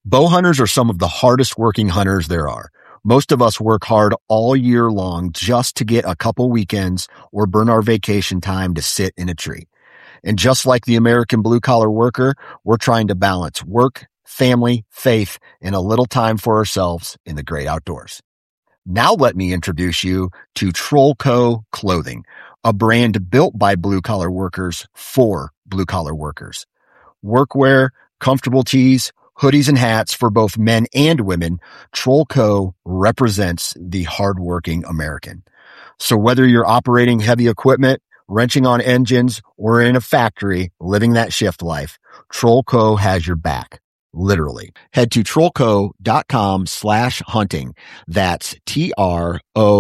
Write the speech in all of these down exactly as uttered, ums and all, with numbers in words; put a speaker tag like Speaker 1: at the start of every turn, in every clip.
Speaker 1: Bow hunters are some of the hardest working hunters there are. Most of us work hard all year long just to get a couple weekends or burn our vacation time to sit in a tree. And just like the American blue-collar worker, we're trying to balance work, family, faith, and a little time for ourselves in the great outdoors. Now let me introduce you to Trollco Clothing, a brand built by blue-collar workers for blue-collar workers. Workwear, comfortable tees, hoodies and hats for both men and women, Trollco represents the hardworking American. So whether you're operating heavy equipment, wrenching on engines, or in a factory living that shift life, Trollco has your back. Literally. Head to trollco.com slash hunting. That's T-R-O-L-L-C-O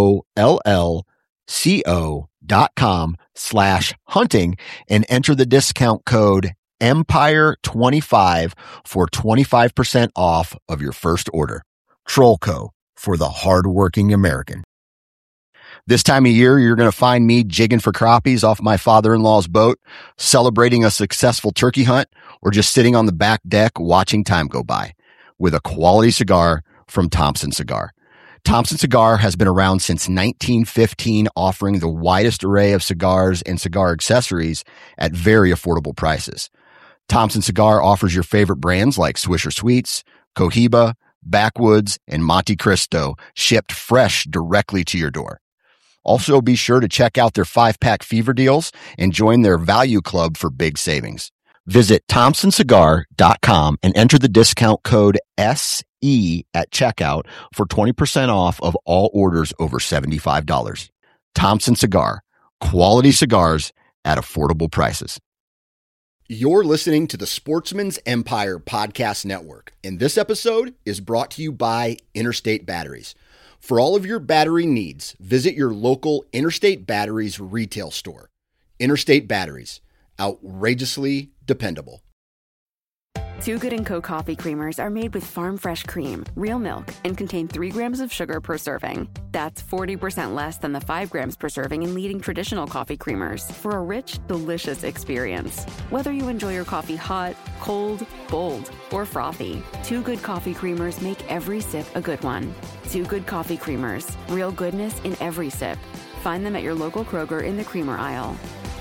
Speaker 1: dot com slash hunting and enter the discount code Empire twenty-five for twenty-five percent off of your first order. Trollco, for the hardworking American. This time of year, you're going to find me jigging for crappies off my father-in-law's boat, celebrating a successful turkey hunt, or just sitting on the back deck watching time go by with a quality cigar from Thompson Cigar. Thompson Cigar has been around since nineteen fifteen, offering the widest array of cigars and cigar accessories at very affordable prices. Thompson Cigar offers your favorite brands like Swisher Sweets, Cohiba, Backwoods, and Monte Cristo, shipped fresh directly to your door. Also, be sure to check out their five-pack fever deals and join their value club for big savings. Visit thompson cigar dot com and enter the discount code S E at checkout for twenty percent off of all orders over seventy-five dollars. Thompson Cigar, quality cigars at affordable prices. You're listening to the Sportsman's Empire Podcast Network, and this episode is brought to you by Interstate Batteries. For all of your battery needs, visit your local Interstate Batteries retail store. Interstate Batteries, outrageously dependable.
Speaker 2: Too Good and Co. coffee creamers are made with farm fresh cream, real milk, and contain three grams of sugar per serving. That's forty percent less than the five grams per serving in leading traditional coffee creamers for a rich, delicious experience. Whether you enjoy your coffee hot, cold, bold, or frothy, Too Good coffee creamers make every sip a good one. Too Good coffee creamers, real goodness in every sip. Find them at your local Kroger in the creamer aisle.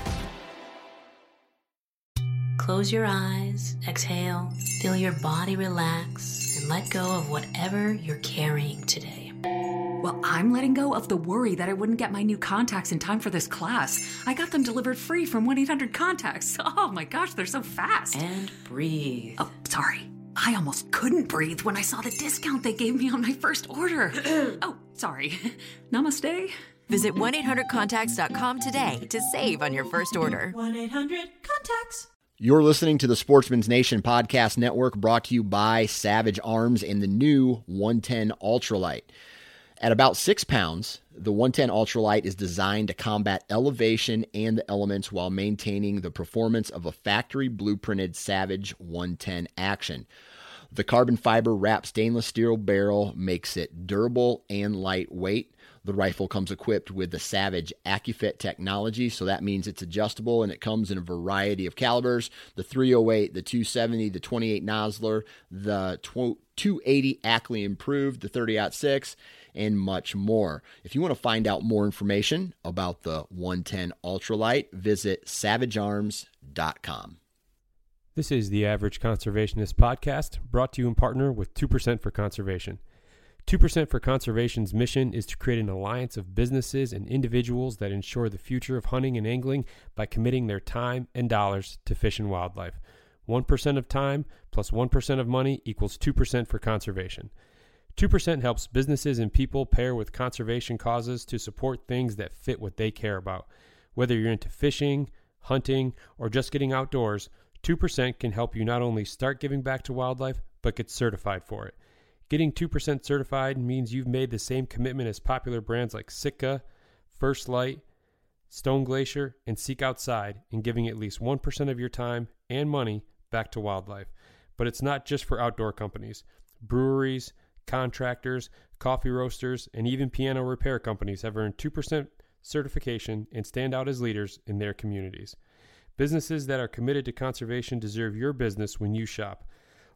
Speaker 3: Close your eyes, exhale, feel your body relax, and let go of whatever you're carrying today.
Speaker 4: Well, I'm letting go of the worry that I wouldn't get my new contacts in time for this class. I got them delivered free from one eight hundred contacts. Oh my gosh, they're so fast.
Speaker 3: And breathe.
Speaker 4: Oh, sorry. I almost couldn't breathe when I saw the discount they gave me on my first order. Oh, sorry. Namaste.
Speaker 5: Visit one eight hundred contacts dot com today to save on your first order.
Speaker 3: one eight hundred contacts.
Speaker 1: You're listening to the Sportsman's Nation Podcast Network, brought to you by Savage Arms and the new one ten Ultralight. At about six pounds, the one ten Ultralight is designed to combat elevation and the elements while maintaining the performance of a factory blueprinted Savage one ten action. The carbon fiber wrapped stainless steel barrel makes it durable and lightweight. The rifle comes equipped with the Savage AccuFit technology, so that means it's adjustable, and it comes in a variety of calibers: the three oh eight, the two seventy, the twenty-eight Nosler, the two eighty Ackley Improved, the thirty aught six, and much more. If you want to find out more information about the one ten Ultralight, visit savage arms dot com.
Speaker 6: This is the Average Conservationist Podcast, brought to you in partner with two percent for Conservation. two percent for Conservation's mission is to create an alliance of businesses and individuals that ensure the future of hunting and angling by committing their time and dollars to fish and wildlife. one percent of time plus one percent of money equals two percent for conservation. two percent helps businesses and people pair with conservation causes to support things that fit what they care about. Whether you're into fishing, hunting, or just getting outdoors, two percent can help you not only start giving back to wildlife, but get certified for it. Getting two percent certified means you've made the same commitment as popular brands like Sitka, First Light, Stone Glacier, and Seek Outside in giving at least one percent of your time and money back to wildlife. But it's not just for outdoor companies. Breweries, contractors, coffee roasters, and even piano repair companies have earned two percent certification and stand out as leaders in their communities. Businesses that are committed to conservation deserve your business when you shop.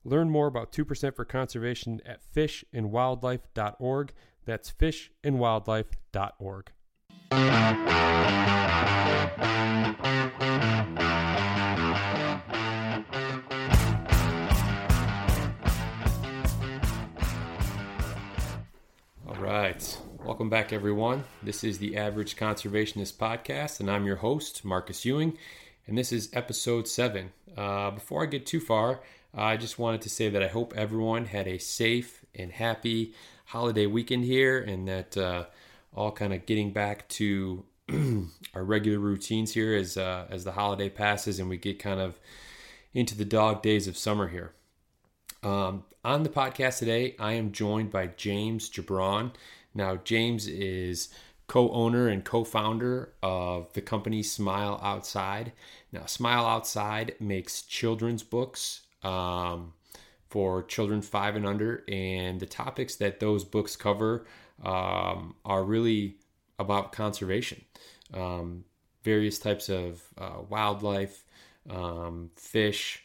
Speaker 6: Learn more about two percent for Conservation at fish and wildlife dot org. That's fish and wildlife dot org. All right. Welcome back, everyone. This is the Average Conservationist Podcast, and I'm your host, Marcus Ewing, and this is episode seven. Uh, before I get too far, I just wanted to say that I hope everyone had a safe and happy holiday weekend here, and that uh, all kind of getting back to our regular routines here as uh, as the holiday passes and we get kind of into the dog days of summer here. Um, on the podcast today, I am joined by James Gibran. Now, James is co-owner and co-founder of the company Smile Outside. Now, Smile Outside makes children's books um, for children five and under, and the topics that those books cover um, are really about conservation. Um, various types of uh, wildlife, um, fish.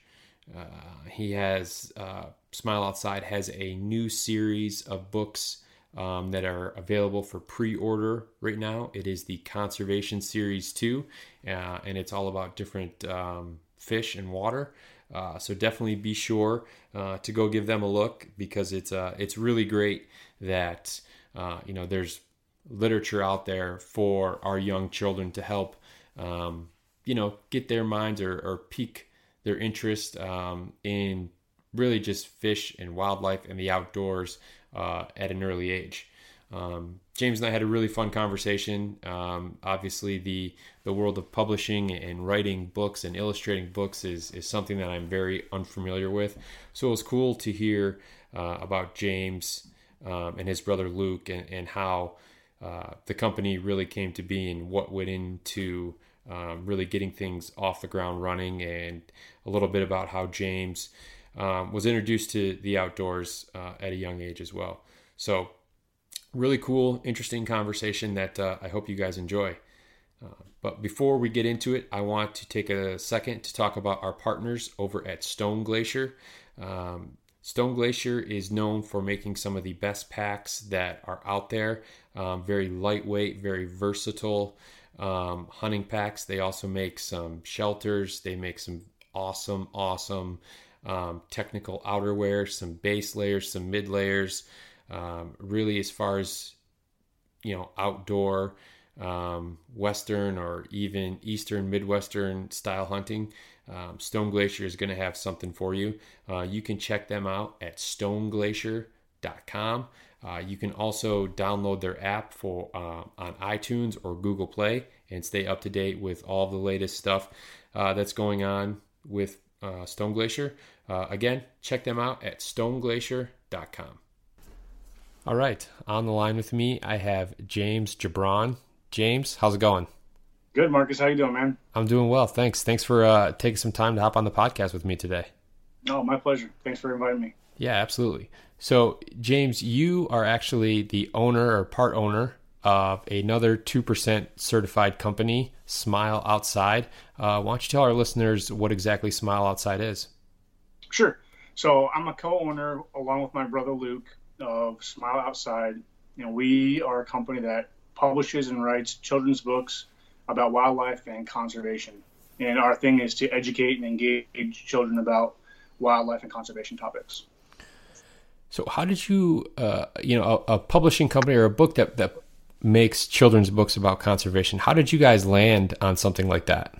Speaker 6: Uh, he has, uh, Smile Outside has a new series of books um, that are available for pre-order right now. It is the Conservation Series two, uh, and it's all about different um, fish and water. Uh, so definitely be sure uh, to go give them a look, because it's uh, it's really great that uh, you know there's literature out there for our young children to help um, you know get their minds or, or pique their interest um, in really just fish and wildlife and the outdoors uh, at an early age. Um, James and I had a really fun conversation. Um, obviously, the the world of publishing and writing books and illustrating books is is something that I'm very unfamiliar with. So it was cool to hear uh, about James um, and his brother Luke, and, and how uh, the company really came to be and what went into um, really getting things off the ground running, and a little bit about how James um, was introduced to the outdoors uh, at a young age as well. So really cool, interesting conversation that uh, I hope you guys enjoy. Uh, but before we get into it, I want to take a second to talk about our partners over at Stone Glacier. Um, Stone Glacier is known for making some of the best packs that are out there. Um, very lightweight, very versatile um, hunting packs. They also make some shelters. They make some awesome, awesome um, technical outerwear, some base layers, some mid layers. Um, really, as far as, you know, outdoor, um, Western or even Eastern, Midwestern style hunting, um, Stone Glacier is going to have something for you. Uh, you can check them out at stone glacier dot com. Uh, you can also download their app for uh, on iTunes or Google Play and stay up to date with all the latest stuff uh, that's going on with uh, Stone Glacier. Uh, again, check them out at stone glacier dot com. All right, on the line with me, I have James Gibran. James, how's it going?
Speaker 7: Good, Marcus. How you doing, man?
Speaker 6: I'm doing well, thanks. Thanks for uh, taking some time to hop on the podcast with me today.
Speaker 7: Oh, my pleasure. Thanks for inviting me.
Speaker 6: Yeah, absolutely. So, James, you are actually the owner or part owner of another two percent certified company, Smile Outside. Uh, why don't you tell our listeners what exactly Smile Outside is?
Speaker 7: Sure. So I'm a co-owner along with my brother Luke of Smile Outside. You know, we are a company that publishes and writes children's books about wildlife and conservation. And our thing is to educate and engage children about wildlife and conservation topics.
Speaker 6: So how did you, uh, you know, a, a publishing company or a book that, that makes children's books about conservation, how did you guys land on something like that?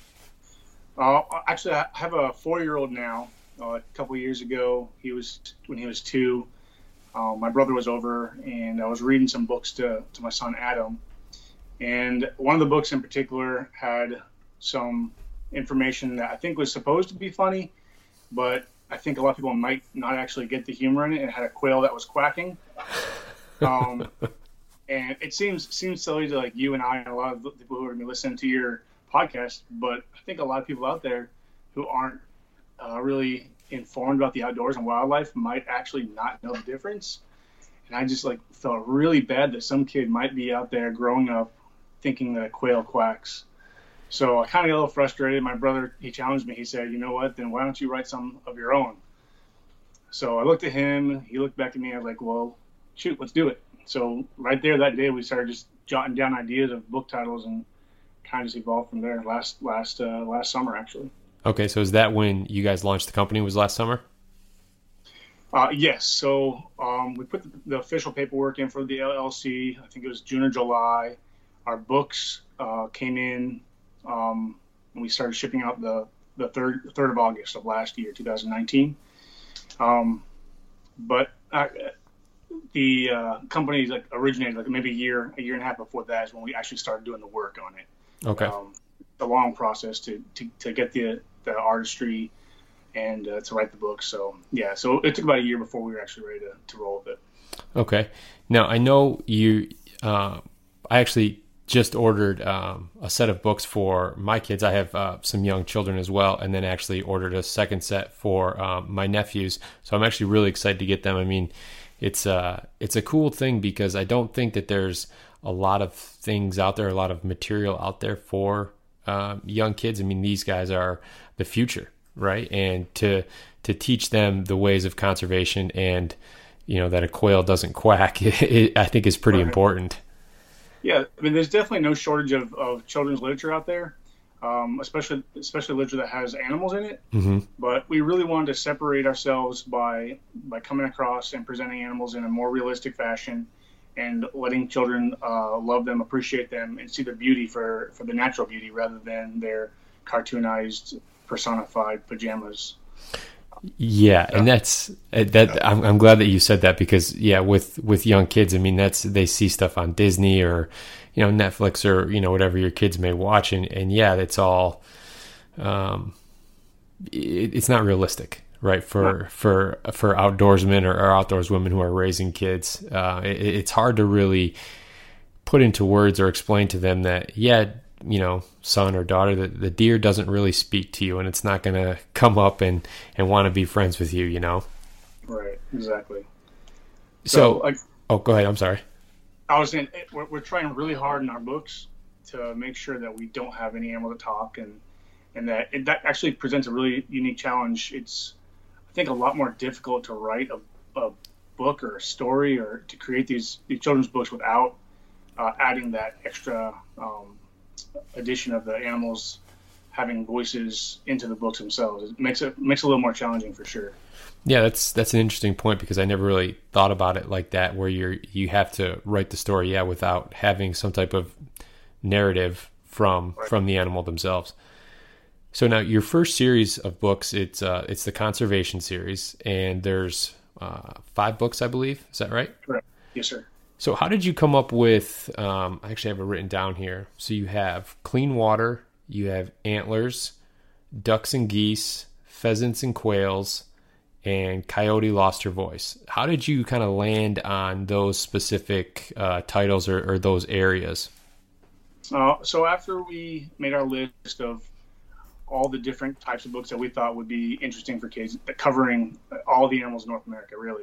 Speaker 7: Uh, actually, I have a four-year-old now. Uh, a couple of years ago, he was when he was two, Um, my brother was over, and I was reading some books to, to my son Adam. And one of the books in particular had some information that I think was supposed to be funny, but I think a lot of people might not actually get the humor in it. It had a quail that was quacking. Um, and it seems seems silly to like you and I and a lot of the people who are going to be listening to your podcast, but I think a lot of people out there who aren't uh, really informed about the outdoors and wildlife might actually not know the difference. And I just like felt really bad that some kid might be out there growing up thinking that a quail quacks. So I kind of got a little frustrated. My brother, he challenged me. He said, you know what, then why don't you write some of your own? So I looked at him, he looked back at me, I was like, well, shoot, let's do it. So right there that day, we started just jotting down ideas of book titles and kind of just evolved from there last, last, uh, last summer, actually.
Speaker 6: Okay. So is that when you guys launched the company, was last summer?
Speaker 7: Uh, yes. So um, we put the, the official paperwork in for the L L C. I think it was June or July. Our books uh, came in, um, and we started shipping out the, the third third of August of last year, two thousand nineteen. Um, but I, the uh, company like originated like maybe a year, a year and a half before that is when we actually started doing the work on it.
Speaker 6: Okay.
Speaker 7: Um, the long process to, to, to get the the artistry and uh, to write the book. So yeah, so it took about a year before we were actually ready to, to roll with it.
Speaker 6: Okay. Now I know you, uh, I actually just ordered um, a set of books for my kids. I have uh, some young children as well, and then actually ordered a second set for um, my nephews. So I'm actually really excited to get them. I mean, it's uh, it's a cool thing because I don't think that there's a lot of things out there, a lot of material out there for um, young kids. I mean, these guys are the future, right? And to to teach them the ways of conservation and, you know, that a quail doesn't quack, it, it, I think is pretty right. important.
Speaker 7: Yeah, I mean, there's definitely no shortage of, of children's literature out there, um, especially especially literature that has animals in it.
Speaker 6: Mm-hmm.
Speaker 7: But we really wanted to separate ourselves by by coming across and presenting animals in a more realistic fashion and letting children uh, love them, appreciate them, and see the beauty for, for the natural beauty rather than their cartoonized, personified pajamas.
Speaker 6: Yeah, and that's that. I'm, I'm glad that you said that because yeah, with with young kids, I mean that's they see stuff on Disney or you know Netflix or you know whatever your kids may watch, and, and yeah, it's all um, it, it's not realistic, right? For no. for for outdoorsmen or, or outdoors women who are raising kids, uh, it, it's hard to really put into words or explain to them that yeah. you know, son or daughter, the, the deer doesn't really speak to you and it's not going to come up and, and want to be friends with you, you know?
Speaker 7: Right. Exactly.
Speaker 6: So,
Speaker 7: so like,
Speaker 6: oh, go ahead. I'm sorry.
Speaker 7: I was saying we're, we're trying really hard in our books to make sure that we don't have any animal to talk and, and that it, that actually presents a really unique challenge. It's, I think, a lot more difficult to write a, a book or a story or to create these, these children's books without uh, adding that extra, um, addition of the animals having voices into the books themselves. It makes it makes it a little more challenging for sure.
Speaker 6: Yeah, that's that's an interesting point because I never really thought about it like that, where you're you have to write the story, yeah, without having some type of narrative from right. from the animal themselves. So now your first series of books, it's uh, it's the conservation series, and there's uh, five books, I believe. Is that right?
Speaker 7: Correct. Yes, sir.
Speaker 6: So how did you come up with, um, I actually have it written down here. So you have Clean Water, you have Antlers, Ducks and Geese, Pheasants and Quails, and Coyote Lost Her Voice. How did you kind of land on those specific uh, titles or, or those areas?
Speaker 7: Uh, so after we made our list of all the different types of books that we thought would be interesting for kids, covering all the animals in North America, really,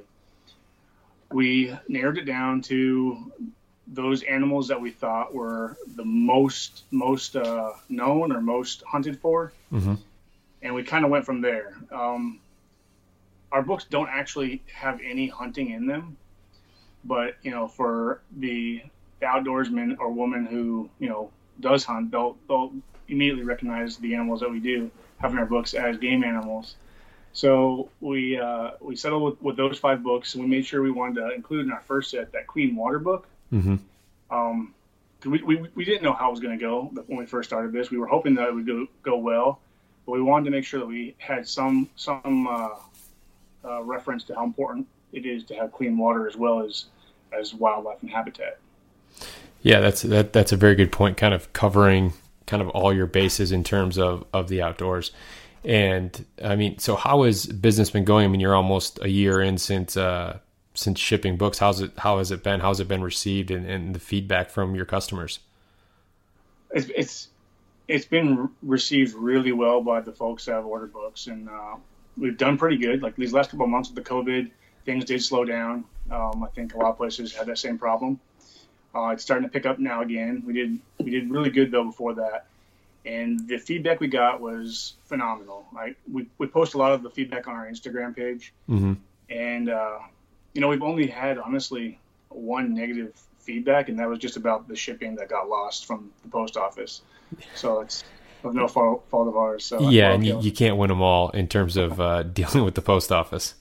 Speaker 7: we narrowed it down to those animals that we thought were the most most uh, known or most hunted for,
Speaker 6: mm-hmm. and
Speaker 7: we kind of went from there. Um, our books don't actually have any hunting in them, but you know, for the, the outdoorsman or woman who you know does hunt, they'll they'll immediately recognize the animals that we do have in our books as game animals. So we uh, we settled with, with those five books, and we made sure we wanted to include in our first set that Clean Water book.
Speaker 6: Mm-hmm.
Speaker 7: Um, we, we we didn't know how it was going to go when we first started this. We were hoping that it would go, go well, but we wanted to make sure that we had some some uh, uh, reference to how important it is to have clean water as well as as wildlife and habitat.
Speaker 6: Yeah, that's that that's a very good point. Kind of covering kind of all your bases in terms of, of the outdoors. And I mean, so how has business been going? I mean, you're almost a year in since uh, since shipping books. How's it? How has it been? How's it been received, and, and the feedback from your customers?
Speaker 7: It's it's it's been received really well by the folks that have ordered books, and uh, we've done pretty good. Like these last couple of months with the COVID, things did slow down. Um, I think a lot of places had that same problem. Uh, it's starting to pick up now again. We did we did really good though before that. And the feedback we got was phenomenal. Right? We we post a lot of the feedback on our Instagram page,
Speaker 6: mm-hmm.
Speaker 7: And, uh, you know, we've only had, honestly, one negative feedback, and that was just about the shipping that got lost from the post office. So it's of no fault, fault of ours. So
Speaker 6: yeah, and you, you can't win them all in terms of uh, dealing with the post office.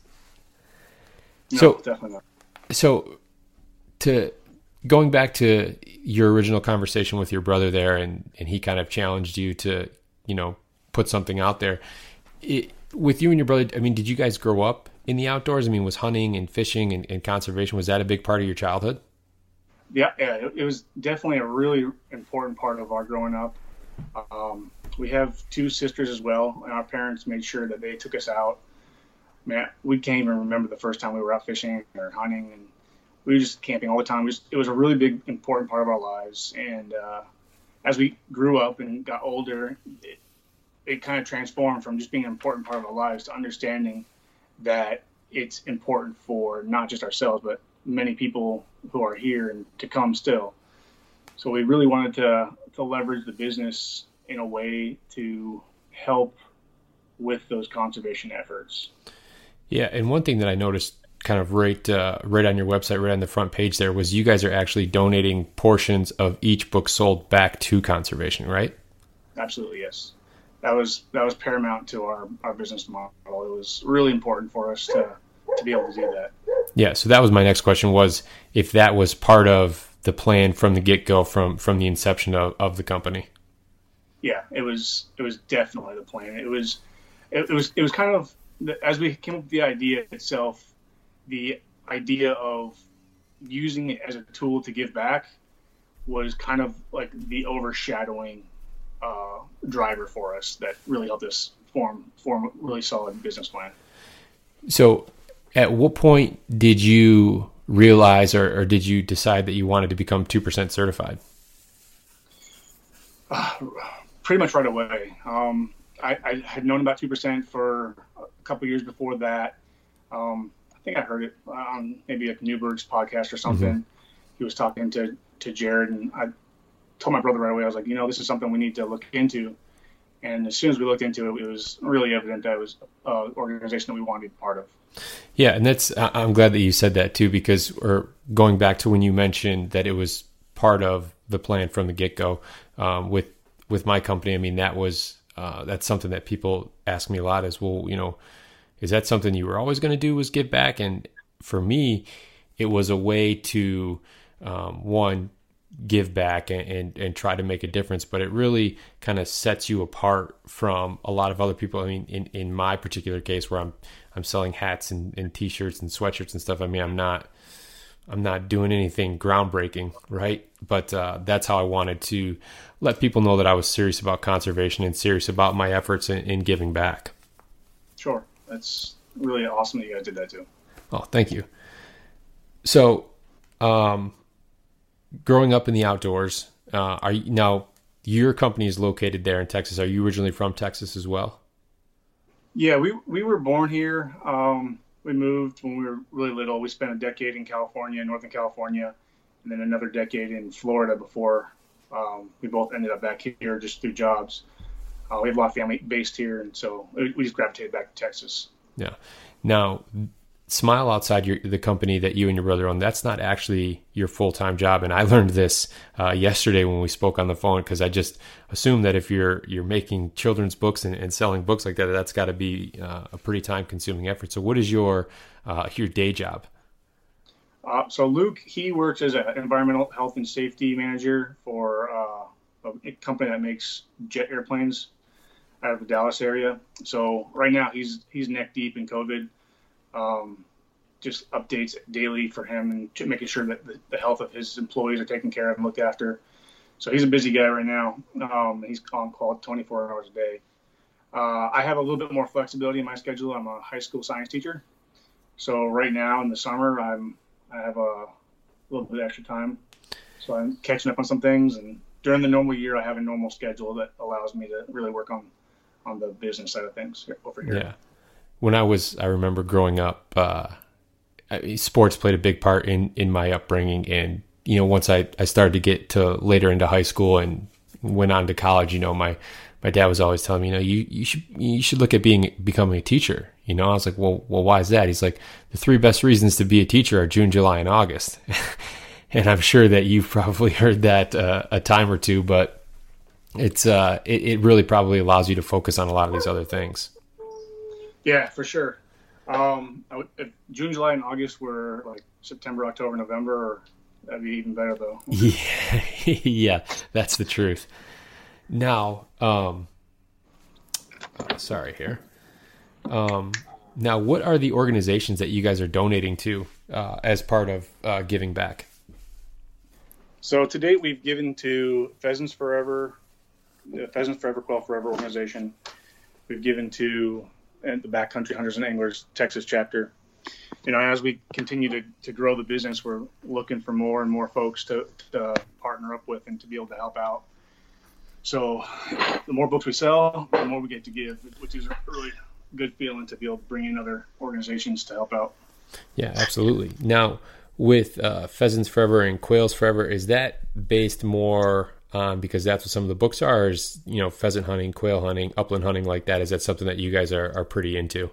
Speaker 7: No,
Speaker 6: so,
Speaker 7: definitely not.
Speaker 6: So to going back to your original conversation with your brother there, and, and he kind of challenged you to, you know, put something out there. It, with you and your brother, I mean, did you guys grow up in the outdoors? I mean, was hunting and fishing and, and conservation, was that a big part of your childhood?
Speaker 7: Yeah, yeah, it, it was definitely a really important part of our growing up. Um, we have two sisters as well, and our parents made sure that they took us out. Man, we can't even remember the first time we were out fishing or hunting, and we were just camping all the time. It was, it was a really big, important part of our lives. And uh, as we grew up and got older, it, it kind of transformed from just being an important part of our lives to understanding that it's important for not just ourselves, but many people who are here and to come still. So we really wanted to, to leverage the business in a way to help with those conservation efforts.
Speaker 6: Yeah, and one thing that I noticed kind of right uh, right on your website, right on the front page there, was you guys are actually donating portions of each book sold back to conservation, right?
Speaker 7: Absolutely, yes. That was that was paramount to our, our business model. It was really important for us to, to be able to do that.
Speaker 6: Yeah, so that was my next question, was if that was part of the plan from the get-go, from, from the inception of, of the company.
Speaker 7: Yeah, it was it was definitely the plan. It was it, it was it was kind of, as we came up with the idea itself, the idea of using it as a tool to give back was kind of like the overshadowing uh, driver for us that really helped us form form a really solid business plan. So
Speaker 6: at what point did you realize or, or did you decide that you wanted to become two percent certified?
Speaker 7: Uh, pretty much right away. Um, I, I had known about two percent for a couple of years before that. Um, I think I heard it on maybe a Newberg's podcast or something. Mm-hmm. He was talking to, to Jared, and I told my brother right away, I was like, you know, this is something we need to look into. And as soon as we looked into it, it was really evident that it was an organization that we wanted to be part of.
Speaker 6: Yeah, and that's, I'm glad that you said that too, because or going back to when you mentioned that it was part of the plan from the get-go, um, with with my company, I mean, that was uh, that's something that people ask me a lot is, well, you know, is that something you were always going to do, was give back? And for me, it was a way to, um, one, give back and, and, and try to make a difference, but it really kind of sets you apart from a lot of other people. I mean, in, in my particular case where I'm, I'm selling hats and, and t-shirts and sweatshirts and stuff. I mean, I'm not, I'm not doing anything groundbreaking, right? But uh, that's how I wanted to let people know that I was serious about conservation and serious about my efforts in, in giving back.
Speaker 7: Sure. That's really awesome that you guys did that too.
Speaker 6: Oh, thank you. So, um, growing up in the outdoors, uh, are you, now your company is located there in Texas. Are you originally from Texas as well?
Speaker 7: Yeah, we we were born here. Um, we moved when we were really little. We spent a decade in California, Northern California, and then another decade in Florida before um, we both ended up back here just through jobs. Uh, we have a lot of family based here, and so we just gravitated back to Texas.
Speaker 6: Yeah. Now, Smile Outside, your, the company that you and your brother own, that's not actually your full-time job. And I learned this uh, yesterday when we spoke on the phone, because I just assumed that if you're you're making children's books and, and selling books like that, that's got to be uh, a pretty time-consuming effort. So what is your uh, your day job?
Speaker 7: Uh, so Luke, he works as an environmental health and safety manager for uh, a company that makes jet airplanes out of the Dallas area. So right now he's he's neck deep in COVID. Um, just updates daily for him and making sure that the, the health of his employees are taken care of and looked after. So he's a busy guy right now. Um, he's on call twenty-four hours a day. Uh, I have a little bit more flexibility in my schedule. I'm a high school science teacher. So right now in the summer, I'm, I have a little bit of extra time. So I'm catching up on some things. And during the normal year, I have a normal schedule that allows me to really work on, on the business side of things over here.
Speaker 6: Yeah. When I was, I remember growing up, uh, sports played a big part in, in my upbringing. And, you know, once I, I started to get to later into high school and went on to college, you know, my, my dad was always telling me, you know, you, you should, you should look at being, becoming a teacher. You know, I was like, well, well, why is that? He's like, the three best reasons to be a teacher are June, July, and August. And I'm sure that you've probably heard that uh, a time or two, but it's uh, it, it really probably allows you to focus on a lot of these other things.
Speaker 7: Yeah, for sure. Um, I would, if June, July, and August were like September, October, November, that'd be even better though.
Speaker 6: Yeah, yeah, that's the truth. Now, um, sorry here. Um, now, what are the organizations that you guys are donating to uh, as part of uh, giving back?
Speaker 7: So to date, we've given to Pheasants Forever, the Pheasants Forever, Quail Forever organization. We've given to the Backcountry Hunters and Anglers Texas chapter. You know, as we continue to, to grow the business, we're looking for more and more folks to, to partner up with and to be able to help out. So the more books we sell, the more we get to give, which is a really good feeling to be able to bring in other organizations to help out.
Speaker 6: Yeah, absolutely. Now, with uh, Pheasants Forever and Quails Forever, is that based more on, because that's what some of the books are, is, you know, pheasant hunting, quail hunting, upland hunting like that? Is that something that you guys are, are pretty into?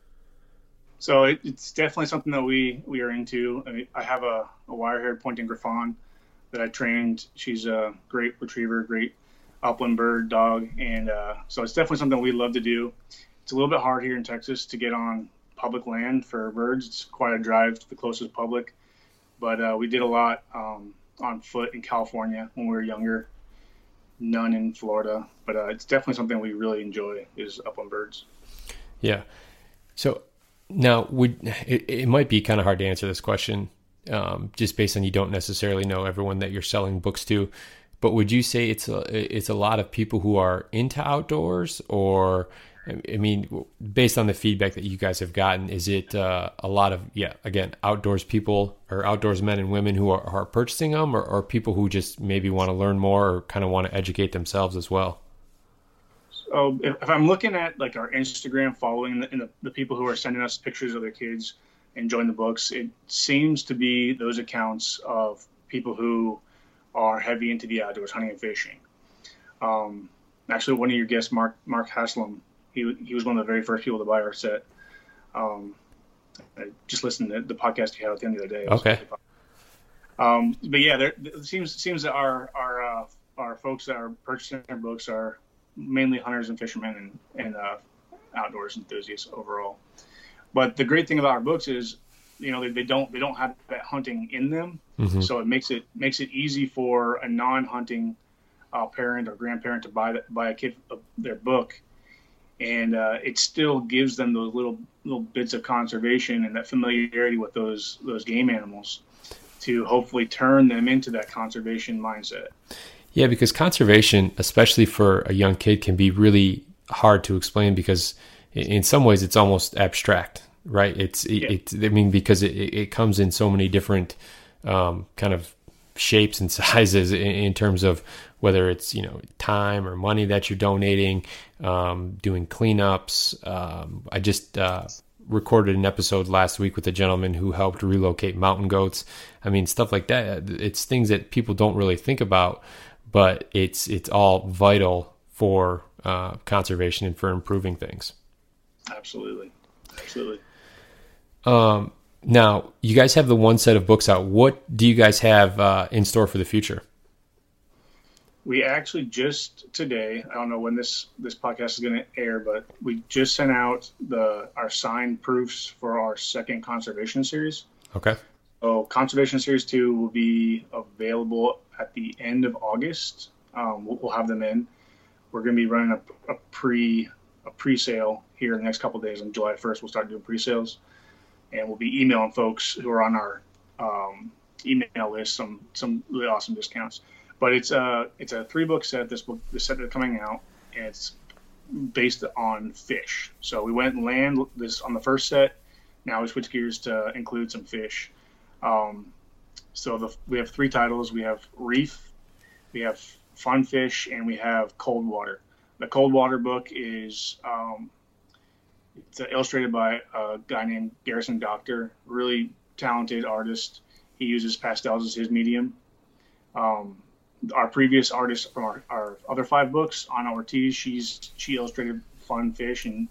Speaker 7: So it, it's definitely something that we, we are into. I mean, I have a, a wire-haired pointing Griffon that I trained. She's a great retriever, great upland bird dog. And uh, so it's definitely something we love to do. It's a little bit hard here in Texas to get on public land for birds. It's quite a drive to the closest public. But uh, we did a lot um, on foot in California when we were younger, none in Florida. But uh, it's definitely something we really enjoy is upland birds.
Speaker 6: Yeah. So now would it, it might be kind of hard to answer this question um, just based on you don't necessarily know everyone that you're selling books to. But would you say it's a, it's a lot of people who are into outdoors, or I mean, based on the feedback that you guys have gotten, is it uh, a lot of, yeah, again, outdoors people or outdoors men and women who are, are purchasing them, or, or people who just maybe want to learn more or kind of want to educate themselves as well?
Speaker 7: So if, if I'm looking at like our Instagram following and the, the people who are sending us pictures of their kids enjoying the books, it seems to be those accounts of people who are heavy into the outdoors, hunting and fishing. Um, actually, one of your guests, Mark Mark Haslam, He he was one of the very first people to buy our set. Um, I just listened to the podcast he had at the end of the day.
Speaker 6: Okay.
Speaker 7: Um, but yeah, there it seems seems that our our uh, our folks that are purchasing our books are mainly hunters and fishermen and and uh, outdoors enthusiasts overall. But the great thing about our books is, you know, they, they don't they don't have that hunting in them, mm-hmm. so it makes it makes it easy for a non-hunting uh, parent or grandparent to buy that buy a kid uh, their book. And uh, it still gives them those little little bits of conservation and that familiarity with those those game animals to hopefully turn them into that conservation mindset.
Speaker 6: Yeah, because conservation, especially for a young kid, can be really hard to explain because in some ways it's almost abstract, right? It's, it, yeah. it, I mean, because it, it comes in so many different um, kind of shapes and sizes in, in terms of whether it's, you know, time or money that you're donating, um, doing cleanups. Um, I just uh, recorded an episode last week with a gentleman who helped relocate mountain goats. I mean, stuff like that. It's things that people don't really think about, but it's it's all vital for uh, conservation and for improving things.
Speaker 7: Absolutely. Absolutely.
Speaker 6: Um, now, you guys have the one set of books out. What do you guys have uh, in store for the future?
Speaker 7: We actually just today, I don't know when this, this podcast is going to air, but we just sent out the our signed proofs for our second conservation series.
Speaker 6: Okay.
Speaker 7: So conservation series two will be available at the end of August. Um, we'll, we'll have them in. We're going to be running a, a pre a pre-sale here in the next couple of days. On July first, we'll start doing pre-sales, and we'll be emailing folks who are on our um, email list some some really awesome discounts. But it's a it's a three book set. This book, the set that's coming out, and it's based on fish. So we went and land this on the first set. Now we switch gears to include some fish. Um, so the, we have three titles. We have Reef, we have Fun Fish, and we have Cold Water. The Cold Water book is um, it's illustrated by a guy named Garrison Doctor, really talented artist. He uses pastels as his medium. Um, Our previous artist from our, our other five books, Anna Ortiz, she's she illustrated Fun Fish, and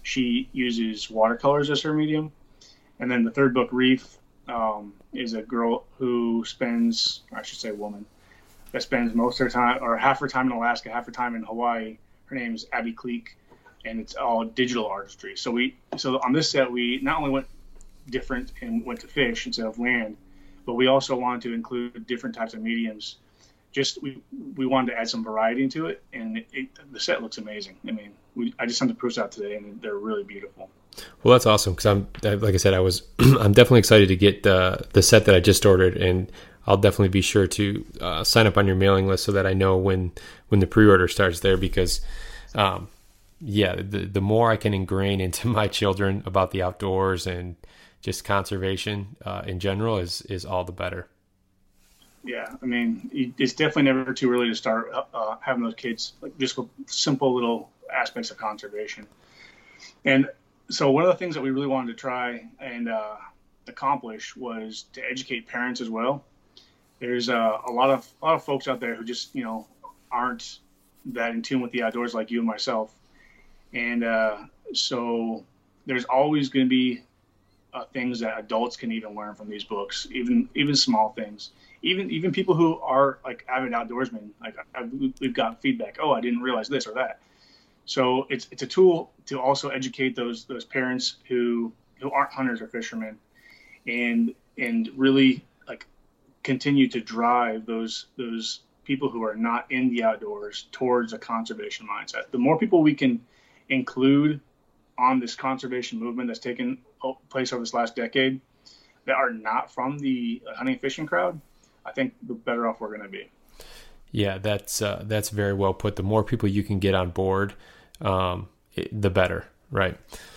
Speaker 7: she uses watercolors as her medium. And then the third book, Reef, um, is a girl who spends, or I should say woman, that spends most of her time, or half her time in Alaska, half her time in Hawaii. Her name's Abby Cleek, and it's all digital artistry. So we, so on this set, we not only went different and went to fish instead of land, but we also wanted to include different types of mediums. Just we we wanted to add some variety into it, and it, it, the set looks amazing. I mean, we, I just sent the proofs out today, and they're really beautiful.
Speaker 6: Well, that's awesome, because I'm like I said, I was I'm definitely excited to get the the set that I just ordered, and I'll definitely be sure to uh, sign up on your mailing list so that I know when when the pre-order starts there. Because, um, yeah, the the more I can ingrain into my children about the outdoors and just conservation uh, in general is is all the better.
Speaker 7: Yeah, I mean, it's definitely never too early to start uh, having those kids like just with simple little aspects of conservation. And so one of the things that we really wanted to try and uh, accomplish was to educate parents as well. There's uh, a lot of a lot of folks out there who just, you know, aren't that in tune with the outdoors like you and myself. And uh, so there's always going to be uh, things that adults can even learn from these books, even even small things. Even even people who are like avid outdoorsmen, like I, we've got feedback. Oh, I didn't realize this or that. So it's it's a tool to also educate those those parents who who aren't hunters or fishermen, and and really like continue to drive those those people who are not in the outdoors towards a conservation mindset. The more people we can include on this conservation movement that's taken place over this last decade that are not from the hunting and fishing crowd, I think the better off we're going to be.
Speaker 6: Yeah, that's uh, that's very well put. The more people you can get on board, um, it, the better, right?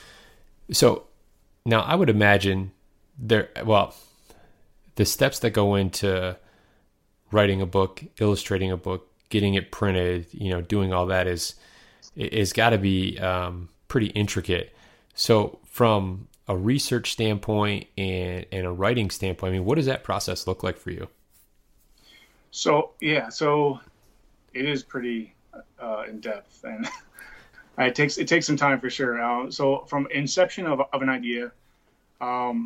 Speaker 6: So now I would imagine there, well, the steps that go into writing a book, illustrating a book, getting it printed, you know, doing all that is is got to be um, pretty intricate. So from a research standpoint and, and a writing standpoint, I mean, what does that process look like for you?
Speaker 7: So, yeah, so it is pretty uh, in depth, and it takes it takes some time for sure. Uh, so from inception of, of an idea, um,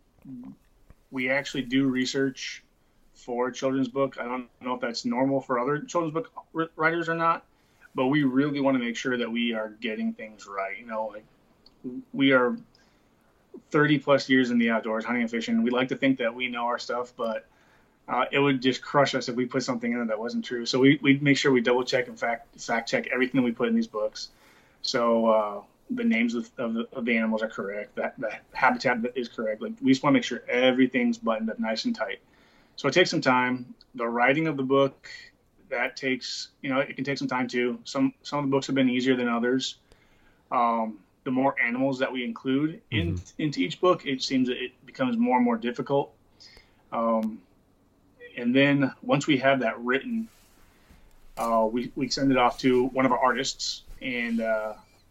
Speaker 7: we actually do research for a children's book. I don't know if that's normal for other children's book writers or not, but we really want to make sure that we are getting things right. You know, like we are thirty plus years in the outdoors, hunting and fishing. We like to think that we know our stuff, but Uh, it would just crush us if we put something in it that wasn't true. So we we make sure we double check and fact fact check everything that we put in these books. So uh, the names of, of, the, of the animals are correct. That the habitat is correct. Like we just want to make sure everything's buttoned up nice and tight. So it takes some time. The writing of the book, that takes, you know, it can take some time too. Some some of the books have been easier than others. Um, the more animals that we include in mm-hmm. into each book, it seems that it becomes more and more difficult. Um, And then once we have that written, uh, we, we send it off to one of our artists, and uh,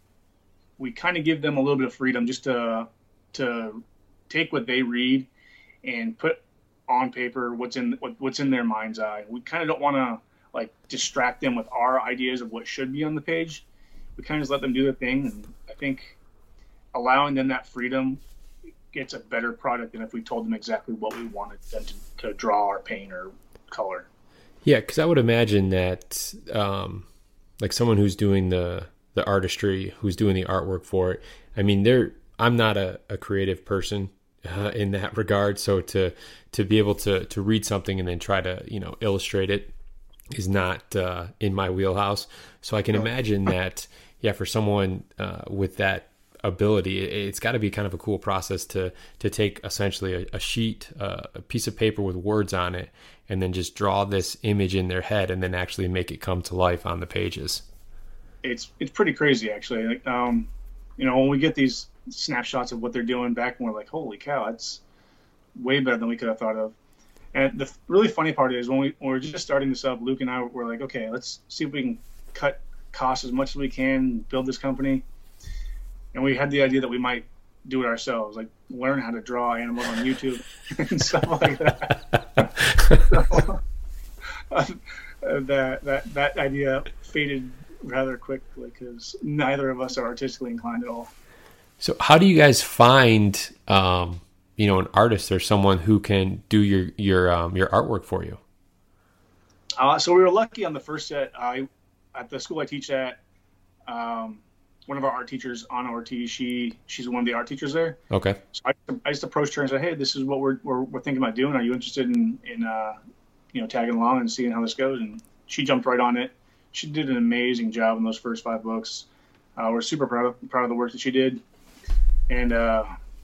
Speaker 7: we kind of give them a little bit of freedom just to to take what they read and put on paper what's in what, what's in their mind's eye. We kind of don't want to like distract them with our ideas of what should be on the page. We kind of just let them do their thing, and I think allowing them that freedom gets a better product than if we told them exactly what we wanted them to, to draw or paint or color.
Speaker 6: Yeah, because I would imagine that um, like someone who's doing the, the artistry, who's doing the artwork for it, I mean, they're I'm not a, a creative person uh, in that regard. So to to be able to to read something and then try to, you know, illustrate it is not uh, in my wheelhouse. So I can imagine that, yeah, for someone uh, with that ability, it's got to be kind of a cool process to to take essentially a, a sheet, uh, a piece of paper with words on it, and then just draw this image in their head and then actually make it come to life on the pages.
Speaker 7: It's it's pretty crazy, actually. Like, um, you know, when we get these snapshots of what they're doing back, and we're like, holy cow, that's way better than we could have thought of. And the really funny part is when we when we're just starting this up, Luke and I were like, okay, let's see if we can cut costs as much as we can, build this company. And we had the idea that we might do it ourselves, like learn how to draw animals on YouTube and stuff like that. so, uh, that that that idea faded rather quickly because neither of us are artistically inclined at all.
Speaker 6: So how do you guys find, um, you know, an artist or someone who can do your, your, um, your artwork for you?
Speaker 7: Uh, so we were lucky on the first set. I, at the school I teach at, um, one of our art teachers, Anna Ortiz, she, she's one of the art teachers there.
Speaker 6: Okay.
Speaker 7: So I, I just approached her and said, hey, this is what we're, we're, we're thinking about doing. Are you interested in, in, uh, you know, tagging along and seeing how this goes? And she jumped right on it. She did an amazing job in those first five books. Uh, we're super proud of, proud of the work that she did. And, uh,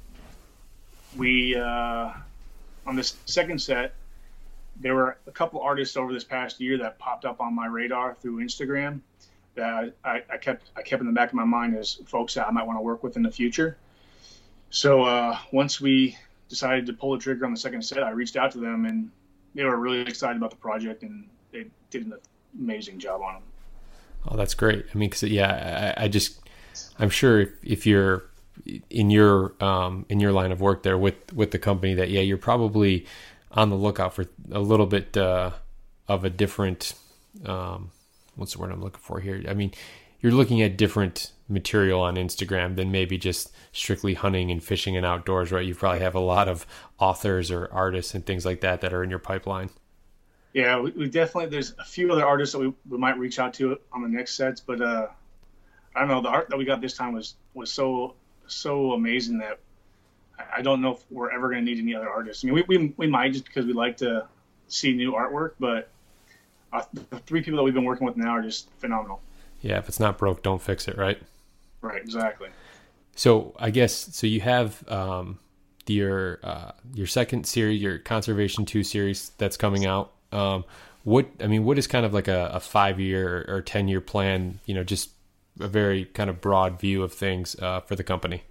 Speaker 7: we, uh, on this second set, there were a couple artists over this past year that popped up on my radar through Instagram that I, I kept I kept in the back of my mind as folks that I might want to work with in the future. So uh, once we decided to pull the trigger on the second set, I reached out to them, and they were really excited about the project, and they did an amazing job on them.
Speaker 6: Oh, that's great. I mean, because yeah, I, I just I'm sure if, if you're in your um, in your line of work there with with the company, that yeah, you're probably on the lookout for a little bit uh, of a different, um, what's the word I'm looking for here? I mean, you're looking at different material on Instagram than maybe just strictly hunting and fishing and outdoors, right? You probably have a lot of authors or artists and things like that that are in your pipeline.
Speaker 7: Yeah, we, we definitely, there's a few other artists that we, we might reach out to on the next sets, but uh, I don't know, the art that we got this time was, was so, so amazing that I don't know if we're ever going to need any other artists. I mean, we, we we might, just because we like to see new artwork, but uh, the three people that we've been working with now are just phenomenal.
Speaker 6: Yeah, if it's not broke, don't fix it, right?
Speaker 7: Right, exactly.
Speaker 6: So I guess, so you have um, your uh, your second series, your Conservation two series that's coming out. Um, what, I mean, what is kind of like a, a five-year or ten-year plan, you know, just a very kind of broad view of things uh, for the company?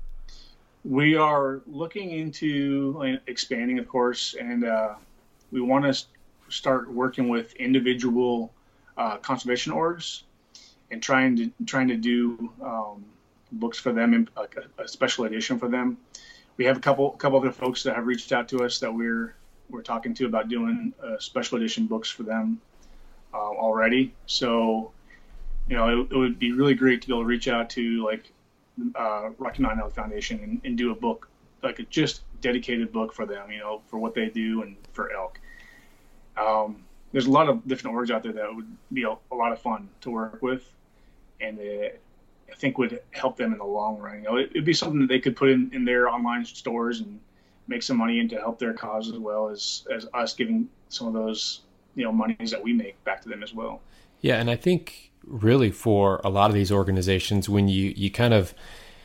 Speaker 7: We are looking into expanding, of course, and uh, we want to start working with individual uh, conservation orgs and trying to trying to do um, books for them, and a, a special edition for them. We have a couple couple other folks that have reached out to us that we're we're talking to about doing uh, special edition books for them uh, already. So, you know, it, it would be really great to be able to reach out to like. Uh, Rocky Mountain Elk Foundation and, and do a book, like a just dedicated book for them, you know, for what they do and for elk. Um, there's a lot of different orgs out there that would be a, a lot of fun to work with, and uh, I think would help them in the long run. You know, it, it'd be something that they could put in, in their online stores and make some money in to help their cause, as well as, as us giving some of those, you know, monies that we make back to them as well.
Speaker 6: Yeah, and I think really for a lot of these organizations, when you, you kind of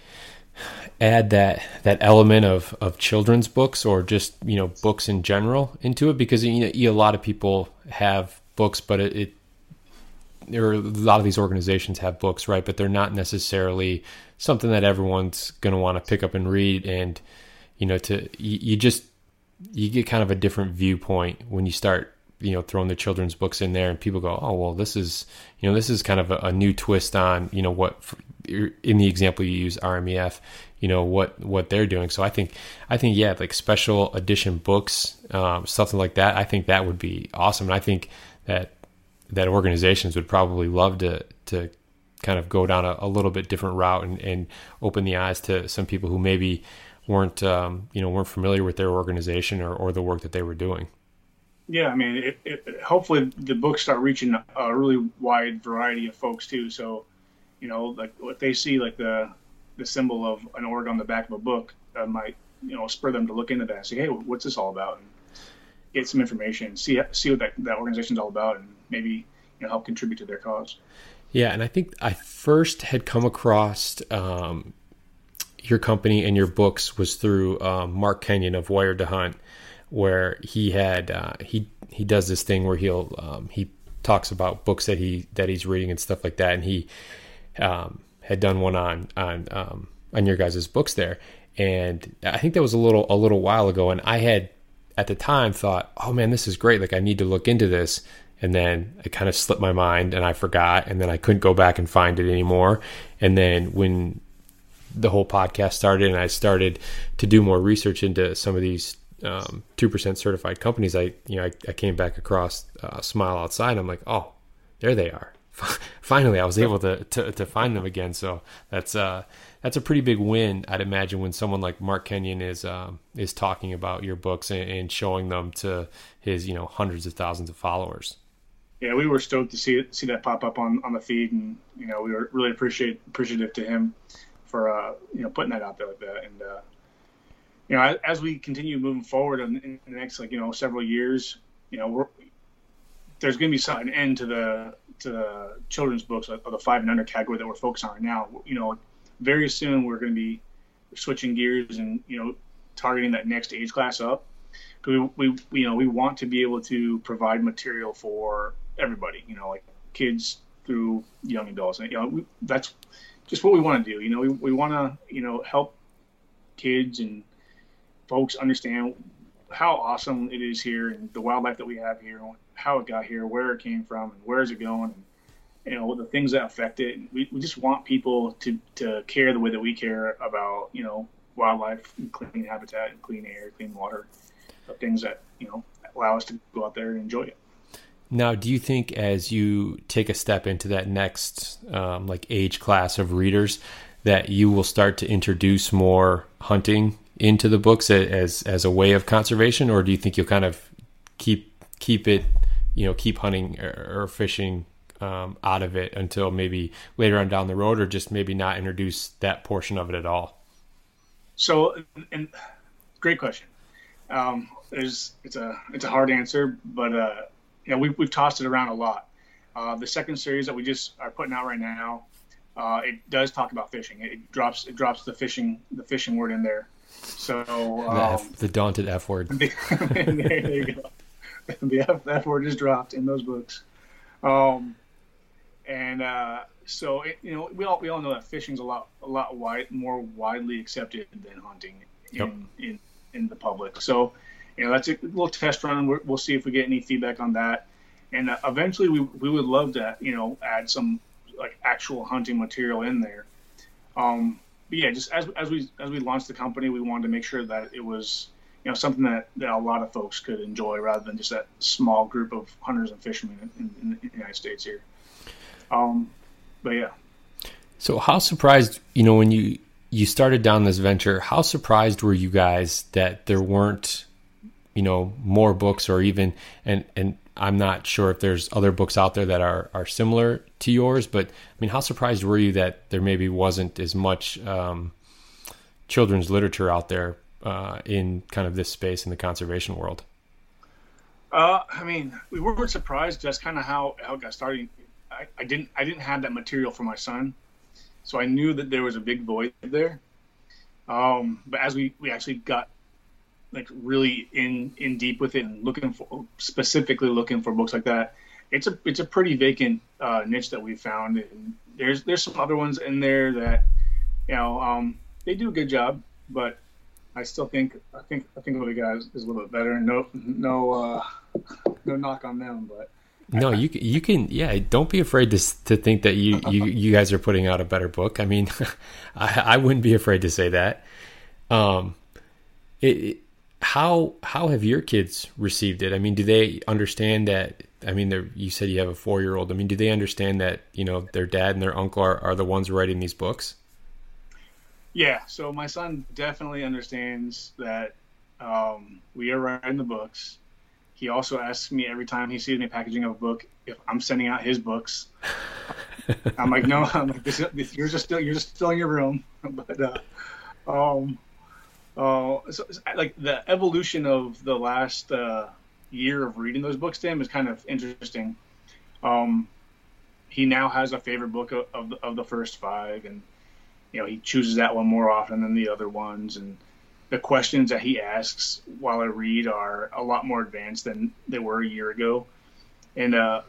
Speaker 6: add that that element of, of children's books or just, you know, books in general into it, because, you know, you, a lot of people have books, but it, it there are a lot of these organizations have books, right? But they're not necessarily something that everyone's going to want to pick up and read. And, you know, to you, you just you get kind of a different viewpoint when you start, you know, throwing the children's books in there, and people go, oh, well, this is, you know, this is kind of a, a new twist on, you know, what, in the example you use, R M E F, you know, what, what they're doing. So I think, I think, yeah, like special edition books, um, something like that, I think that would be awesome. And I think that, that organizations would probably love to, to kind of go down a, a little bit different route and, and open the eyes to some people who maybe weren't, um, you know, weren't familiar with their organization or, or the work that they were doing.
Speaker 7: Yeah, I mean, it, it, hopefully the books start reaching a really wide variety of folks too. So, you know, like what they see, like the the symbol of an org on the back of a book, uh, might, you know, spur them to look into that and say, hey, what's this all about? And get some information, see see what that, that organization's all about, and maybe, you know, help contribute to their cause. Yeah,
Speaker 6: and I think I first had come across um, your company and your books was through um, Mark Kenyon of Wired to Hunt, where he had uh, he he does this thing where he'll um, he talks about books that he that he's reading and stuff like that, and he um, had done one on on um, on your guys' books there, and I think that was a little a little while ago, and I had at the time thought, oh man, this is great, like I need to look into this, and then it kind of slipped my mind and I forgot, and then I couldn't go back and find it anymore, and then when the whole podcast started and I started to do more research into some of these um, two percent certified companies, I, you know, I, I came back across uh, Smile Outside. I'm like, oh, there they are. finally I was able to, to, to find them again. So that's uh that's a pretty big win, I'd imagine, when someone like Mark Kenyon is um, is talking about your books and, and showing them to his, you know, hundreds of thousands of followers.
Speaker 7: Yeah, we were stoked to see see that pop up on, on the feed, and you know, we were really appreciate appreciative to him for uh, you know, putting that out there like that. And uh, you know, as, as we continue moving forward in, in the next, like, you know, several years, you know, we're, there's going to be some, an end to the to the children's books of the five and under category that we're focused on right now. You know, very soon we're going to be switching gears and, you know, targeting that next age class up. We, we, you know, we want to be able to provide material for everybody, you know, like kids through young adults. And, you know, we, that's just what we want to do. You know, we, we want to, you know, help kids and folks understand how awesome it is here and the wildlife that we have here, how it got here, where it came from, and where is it going, and, you know, the things that affect it. We, we just want people to, to care the way that we care about, you know, wildlife, and clean habitat, and clean air, clean water, the things that, you know, allow us to go out there and enjoy it.
Speaker 6: Now, do you think as you take a step into that next um, like age class of readers that you will start to introduce more hunting into the books as as a way of conservation, or do you think you'll kind of keep keep it, you know, keep hunting or, or fishing um, out of it until maybe later on down the road, or just maybe not introduce that portion of it at all?
Speaker 7: So, and great question. Um, there's it's a it's a hard answer, but uh, you know, we've we've tossed it around a lot. Uh, the second series that we just are putting out right now, uh, it does talk about fishing. It drops it drops the fishing the fishing word in there. So um,
Speaker 6: the, F, the daunted F word.
Speaker 7: there, there you go. The F, the F word is dropped in those books. Um, and uh, so it, you know, we all we all know that fishing's a lot a lot wide more widely accepted than hunting in
Speaker 6: Yep.
Speaker 7: in, in the public. So, you know, that's a little test run. We're, we'll see if we get any feedback on that. And uh, eventually, we we would love to, you know, add some like actual hunting material in there. Um, But yeah, just as as we as we launched the company, we wanted to make sure that it was, you know, something that, that a lot of folks could enjoy, rather than just that small group of hunters and fishermen in, in, in the United States here. Um, but yeah.
Speaker 6: So how surprised, you know, when you you started down this venture, how surprised were you guys that there weren't, you know, more books, or even, and and I'm not sure if there's other books out there that are, are similar to yours, but I mean, how surprised were you that there maybe wasn't as much um, children's literature out there uh, in kind of this space in the conservation world?
Speaker 7: Uh, I mean, we weren't surprised. That's kind of how, how it got started. I, I didn't I didn't have that material for my son, so I knew that there was a big void there. Um, but as we, we actually got like really in, in deep with it and looking for specifically looking for books like that, it's a it's a pretty vacant uh, niche that we found. And there's there's some other ones in there that, you know, um, they do a good job, but I still think I think I think what we got is, is a little bit better. No no uh, no knock on them, but
Speaker 6: no, you you can yeah. Don't be afraid to to think that you you, you guys are putting out a better book. I mean, I, I wouldn't be afraid to say that. Um, it. it How how have your kids received it? I mean, do they understand that? I mean, you said you have a four-year-old. I mean, do they understand that, you know, their dad and their uncle are, are the ones writing these books?
Speaker 7: Yeah. So my son definitely understands that um, we are writing the books. He also asks me every time he sees me packaging up a book if I'm sending out his books. I'm like, no, I'm like, this, this, you're just still you're just still in your room. But uh, um. Uh, so, like the evolution of the last uh, year of reading those books to him is kind of interesting. Um, he now has a favorite book of, of, the, of the first five, and you know, he chooses that one more often than the other ones. And the questions that he asks while I read are a lot more advanced than they were a year ago. And uh,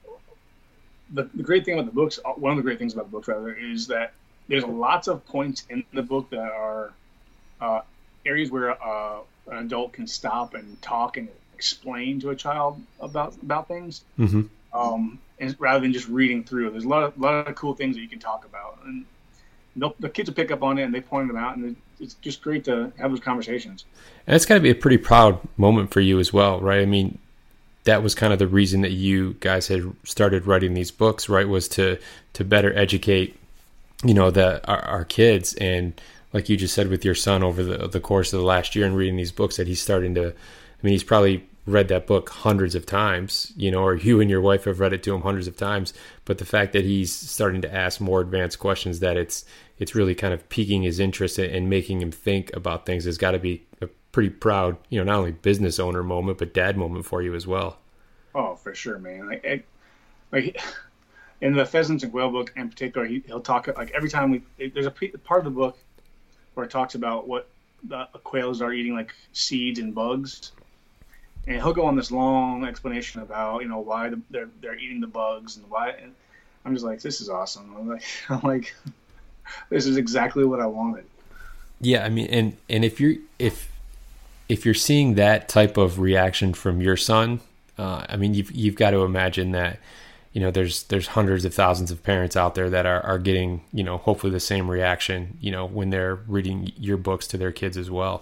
Speaker 7: the, the great thing about the books, one of the great things about the books rather, is that there's lots of points in the book that are uh, areas where uh, an adult can stop and talk and explain to a child about about things,
Speaker 6: mm-hmm.
Speaker 7: um, and rather than just reading through. There's a lot of lot of cool things that you can talk about, and the kids will pick up on it and they point them out, and it's just great to have those conversations.
Speaker 6: And it's got to be a pretty proud moment for you as well, right? I mean, that was kind of the reason that you guys had started writing these books, right? Was to, to better educate, you know, the, our, our kids. And like you just said with your son over the, the course of the last year and reading these books, that he's starting to, I mean, he's probably read that book hundreds of times, you know, or you and your wife have read it to him hundreds of times. But the fact that he's starting to ask more advanced questions, that it's, it's really kind of piquing his interest and making him think about things, has got to be a pretty proud, you know, not only business owner moment, but dad moment for you as well.
Speaker 7: Oh, for sure, man. Like, I, like in the Pheasants and Quail book in particular, he, he'll talk, like every time we, there's a part of the book where it talks about what the quails are eating, like seeds and bugs. And he'll go on this long explanation about, you know, why the, they're they're eating the bugs and why. And I'm just like, this is awesome. I'm like, I'm like, this is exactly what I wanted.
Speaker 6: Yeah, I mean, and and if you're if if you're seeing that type of reaction from your son, uh, I mean, you've you've got to imagine that, you know, there's there's hundreds of thousands of parents out there that are, are getting, you know, hopefully the same reaction, you know, when they're reading your books to their kids as well.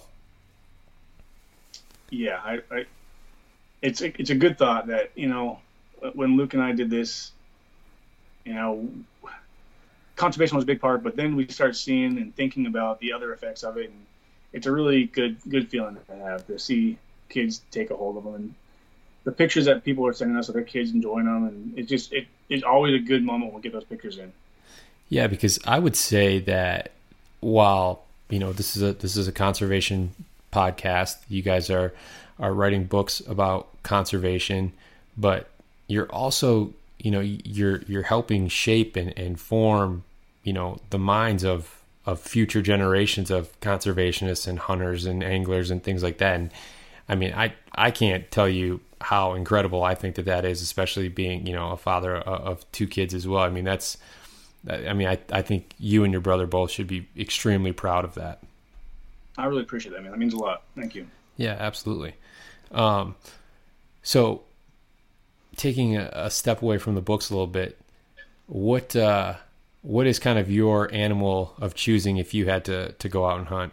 Speaker 7: Yeah, I. I It's a, it's a good thought that, you know, when Luke and I did this, you know, conservation was a big part, but then we start seeing and thinking about the other effects of it. And it's a really good, good feeling to have, to see kids take a hold of them. And the pictures that people are sending us of their kids enjoying them. And it's just, it, it's always a good moment when we get those pictures in.
Speaker 6: Yeah, because I would say that while, you know, this is a, this is a conservation podcast, you guys are, are writing books about conservation, but you're also, you know, you're you're helping shape and, and form, you know, the minds of, of future generations of conservationists and hunters and anglers and things like that. And I mean, I, I can't tell you how incredible I think that that is, especially being, you know, a father of two kids as well. I mean, that's, I mean, I, I think you and your brother both should be extremely proud of that.
Speaker 7: I really appreciate that, man. That means a lot. Thank you.
Speaker 6: Yeah, absolutely. Um, so taking a, a step away from the books a little bit, what, uh, what is kind of your animal of choosing if you had to, to go out and hunt?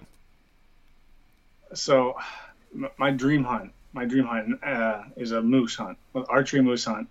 Speaker 7: So my dream hunt, my dream hunt, uh, is a moose hunt, an archery moose hunt.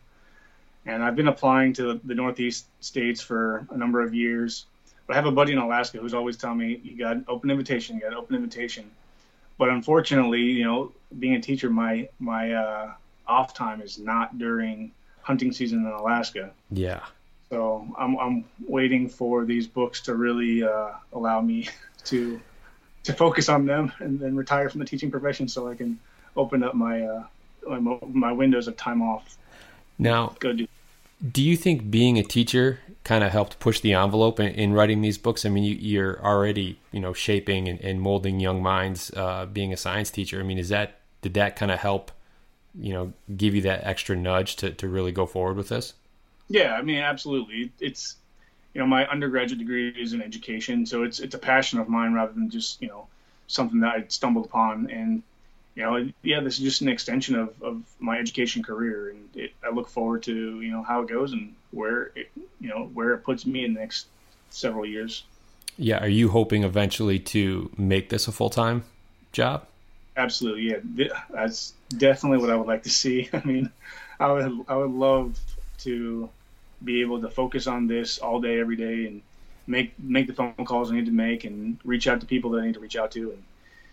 Speaker 7: And I've been applying to the, the Northeast states for a number of years, but I have a buddy in Alaska who's always telling me, you got an open invitation, you got an open invitation. But unfortunately, you know, being a teacher, my my uh, off time is not during hunting season in Alaska.
Speaker 6: Yeah.
Speaker 7: So I'm I'm waiting for these books to really uh, allow me to to focus on them and then retire from the teaching profession, so I can open up my uh, my, my windows of time off.
Speaker 6: Now,
Speaker 7: Go do.
Speaker 6: do you think being a teacher kind of helped push the envelope in, in writing these books? I mean, you, you're already, you know, shaping and, and molding young minds, uh, being a science teacher. I mean, is that, did that kind of help, you know, give you that extra nudge to, to really go forward with this?
Speaker 7: Yeah, I mean, absolutely. It's, you know, my undergraduate degree is in education, so it's, it's a passion of mine rather than just, you know, something that I stumbled upon. And, you know, yeah, this is just an extension of, of my education career, and it, I look forward to, you know, how it goes and where it, you know, where it puts me in the next several years.
Speaker 6: Yeah. Are you hoping eventually to make this a full-time job?
Speaker 7: Absolutely. Yeah. That's definitely what I would like to see. I mean, I would, I would love to be able to focus on this all day, every day, and make, make the phone calls I need to make and reach out to people that I need to reach out to, and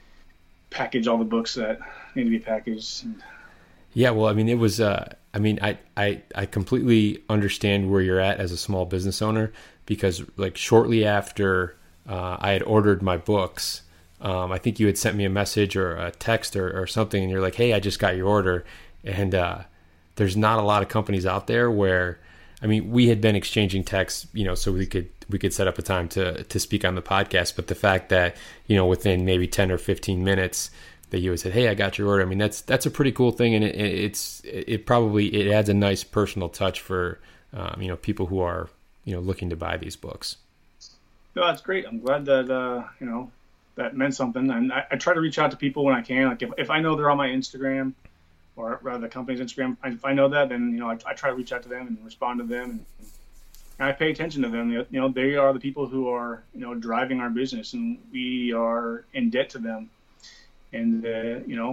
Speaker 7: package all the books that need to be packaged.
Speaker 6: Yeah, well, I mean, it was, uh, I mean, I, I, I completely understand where you're at as a small business owner, because like shortly after uh, I had ordered my books, um, I think you had sent me a message or a text or, or something, and you're like, hey, I just got your order. And uh, there's not a lot of companies out there where, I mean, we had been exchanging texts, you know, so we could we could set up a time to to speak on the podcast. But the fact that, you know, within maybe ten or fifteen minutes that you had said, hey, I got your order. I mean, that's that's a pretty cool thing. And it, it's it probably it adds a nice personal touch for, um, you know, people who are, you know, looking to buy these books.
Speaker 7: No, that's great. I'm glad that, uh, you know, that meant something. And I, I try to reach out to people when I can. Like if, if I know they're on my Instagram, or rather the company's Instagram, if I know that, then, you know, I, I try to reach out to them and respond to them, and, and I pay attention to them. You know, they are the people who are, you know, driving our business, and we are in debt to them. And, uh, you know,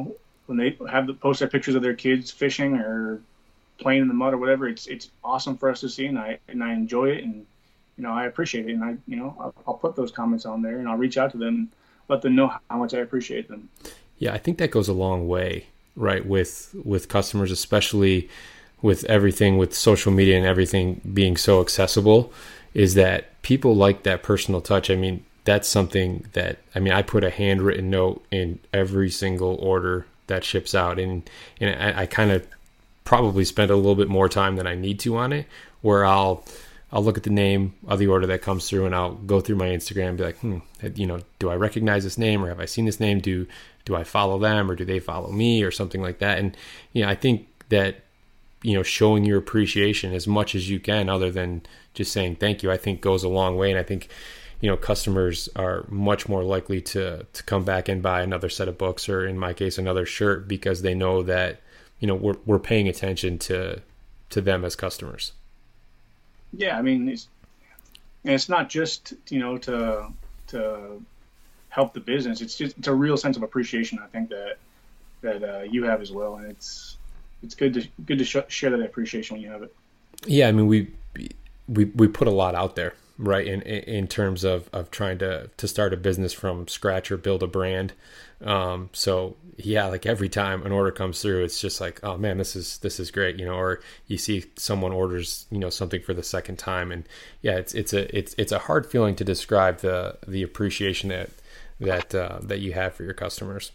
Speaker 7: when they have the post their pictures of their kids fishing or playing in the mud or whatever, it's it's awesome for us to see, and I and I enjoy it, and you know I appreciate it, and I you know I'll, I'll put those comments on there, and I'll reach out to them, and let them know how much I appreciate them.
Speaker 6: Yeah, I think that goes a long way, right? With with customers, especially with everything with social media and everything being so accessible, is that people like that personal touch. I mean, that's something that, I mean, I put a handwritten note in every single order that ships out. And, and I, I kind of probably spend a little bit more time than I need to on it, where I'll, I'll look at the name of the order that comes through, and I'll go through my Instagram and be like, hmm, you know, do I recognize this name, or have I seen this name? Do, do I follow them, or do they follow me, or something like that? And, you know, I think that, you know, showing your appreciation as much as you can, other than just saying thank you, I think goes a long way. And I think, you know, customers are much more likely to to come back and buy another set of books, or in my case, another shirt, because they know that, you know, we're we're paying attention to to them as customers.
Speaker 7: Yeah, I mean, it's and it's not just, you know, to to help the business. It's just it's a real sense of appreciation, I think, that that uh, you have as well, and it's it's good to good to sh- share that appreciation when you have it. Yeah,
Speaker 6: I mean, we we we put a lot out there, right? In in terms of, of trying to, to start a business from scratch or build a brand. Um, so yeah, like every time an order comes through, it's just like, oh man, this is, this is great. You know, or you see someone orders, you know, something for the second time, and yeah, it's, it's a, it's, it's a hard feeling to describe the, the appreciation that, that, uh, that you have for your customers.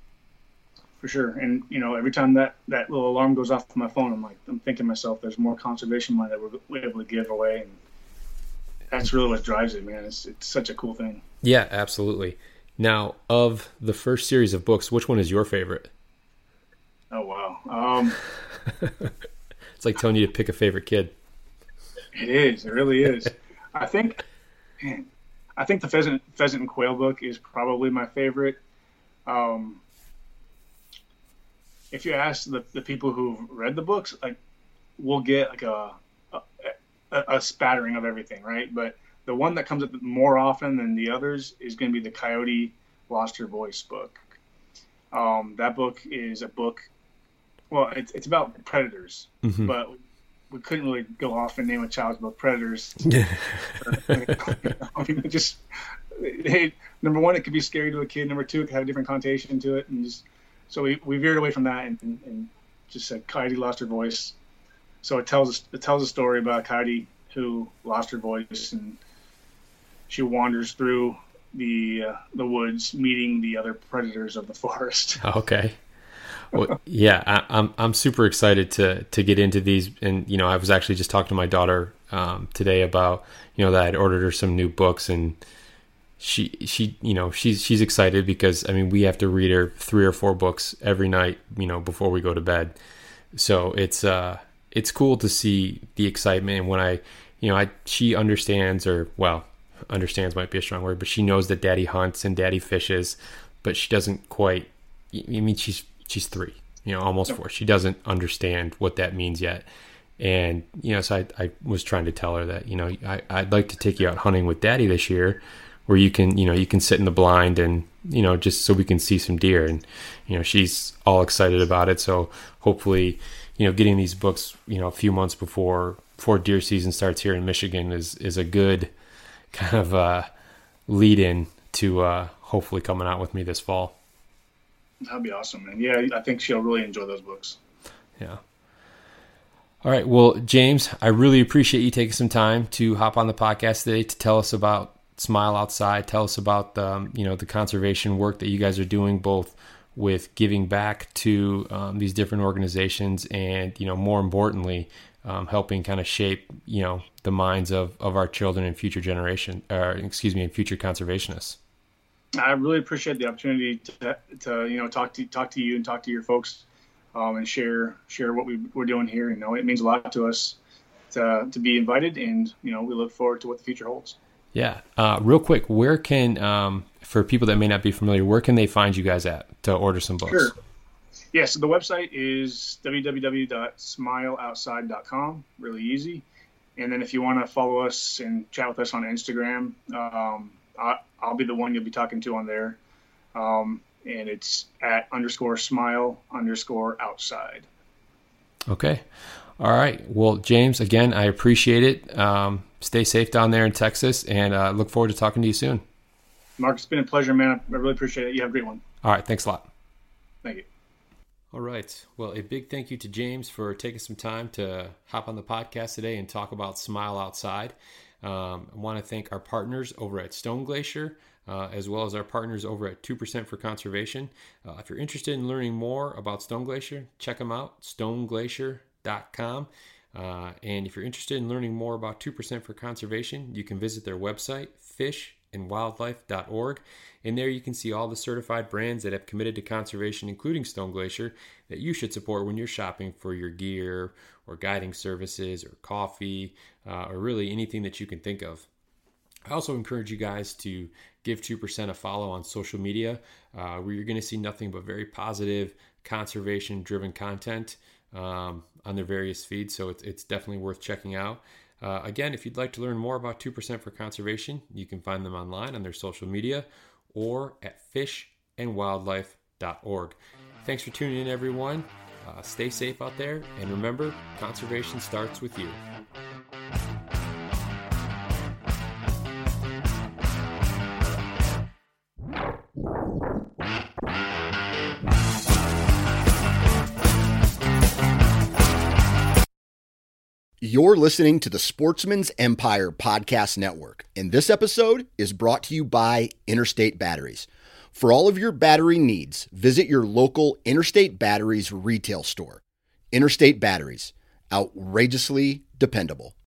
Speaker 7: For sure. And, you know, every time that, that little alarm goes off on my phone, I'm like, I'm thinking to myself, there's more conservation money that we're able to give away. And that's really what drives it, man. It's it's such a cool thing.
Speaker 6: Yeah, absolutely. Now, of the first series of books, which one is your favorite?
Speaker 7: Oh, wow. Um,
Speaker 6: it's like telling you to pick a favorite kid.
Speaker 7: It is. It really is. I think, man, I think the Pheasant, Pheasant and Quail book is probably my favorite. Um, if you ask the, the people who've read the books, like, we'll get like a, a a spattering of everything, right? But the one that comes up more often than the others is going to be the Coyote Lost Her Voice book. Um, that book is a book, well, it's it's about predators, mm-hmm. but we couldn't really go off and name a child's book Predators. I mean, it just, hey, number one, it could be scary to a kid. Number two, it could have a different connotation to it, and just so we, we veered away from that and, and, and just said Coyote Lost Her Voice. So it tells it tells a story about a coyote who lost her voice, and she wanders through the uh, the woods, meeting the other predators of the forest.
Speaker 6: Okay. Well, yeah, I, I'm I'm super excited to to get into these, and you know, I was actually just talking to my daughter um, today about, you know, that I'd ordered her some new books, and she she you know she's she's excited because I mean we have to read her three or four books every night, you know, before we go to bed. So it's uh. It's cool to see the excitement. And when I, you know, I, she understands, or well, understands might be a strong word, but she knows that daddy hunts and daddy fishes, but she doesn't quite, I mean, she's, she's three, you know, almost four. She doesn't understand what that means yet. And, you know, so I, I was trying to tell her that, you know, I, I'd like to take you out hunting with daddy this year, where you can, you know, you can sit in the blind and, you know, just so we can see some deer. And, you know, she's all excited about it. So hopefully, you know, getting these books, you know, a few months before before deer season starts here in Michigan is is a good kind of uh, lead in to uh, hopefully coming out with me this fall.
Speaker 7: That'd be awesome, man. Yeah, I think she'll really enjoy those books.
Speaker 6: Yeah. All right. Well, James, I really appreciate you taking some time to hop on the podcast today to tell us about Smile Outside. Tell us about the, um, you know, the conservation work that you guys are doing, both with giving back to um, these different organizations, and, you know, more importantly, um, helping kind of shape, you know, the minds of, of our children and future generation, or excuse me, and future conservationists.
Speaker 7: I really appreciate the opportunity to, to you know, talk to talk to you and talk to your folks, um, and share share what we, we're doing here. You know, it means a lot to us to to be invited, and, you know, we look forward to what the future holds.
Speaker 6: Yeah. Uh, real quick, where can, um, for people that may not be familiar, where can they find you guys at to order some books?
Speaker 7: Sure. Yeah, so the website is w w w dot smile outside dot com. Really easy. And then if you want to follow us and chat with us on Instagram, um, I, I'll be the one you'll be talking to on there. Um, and it's at underscore smile underscore outside.
Speaker 6: Okay. All right. Well, James, again, I appreciate it. Um, stay safe down there in Texas, and uh, look forward to talking to you soon.
Speaker 7: Mark, it's been a pleasure, man. I really appreciate it. You have a great one.
Speaker 6: All right. Thanks a lot.
Speaker 7: Thank you.
Speaker 6: All right. Well, a big thank you to James for taking some time to hop on the podcast today and talk about Smile Outside. Um, I want to thank our partners over at Stone Glacier, uh, as well as our partners over at two percent for Conservation. Uh, if you're interested in learning more about Stone Glacier, check them out, stone glacier dot com. Uh, and if you're interested in learning more about two percent for Conservation, you can visit their website, fish and wildlife dot org. And there you can see all the certified brands that have committed to conservation, including Stone Glacier, that you should support when you're shopping for your gear or guiding services or coffee, uh, or really anything that you can think of. I also encourage you guys to give two percent a follow on social media, uh, where you're going to see nothing but very positive, conservation-driven content um, on their various feeds. So it's, it's definitely worth checking out. Uh, again, if you'd like to learn more about two percent for Conservation, you can find them online on their social media or at fish and wildlife dot org. Thanks for tuning in, everyone. Uh, stay safe out there, and remember, conservation starts with you.
Speaker 1: You're listening to the Sportsman's Empire Podcast Network, and this episode is brought to you by Interstate Batteries. For all of your battery needs, visit your local Interstate Batteries retail store. Interstate Batteries, outrageously dependable.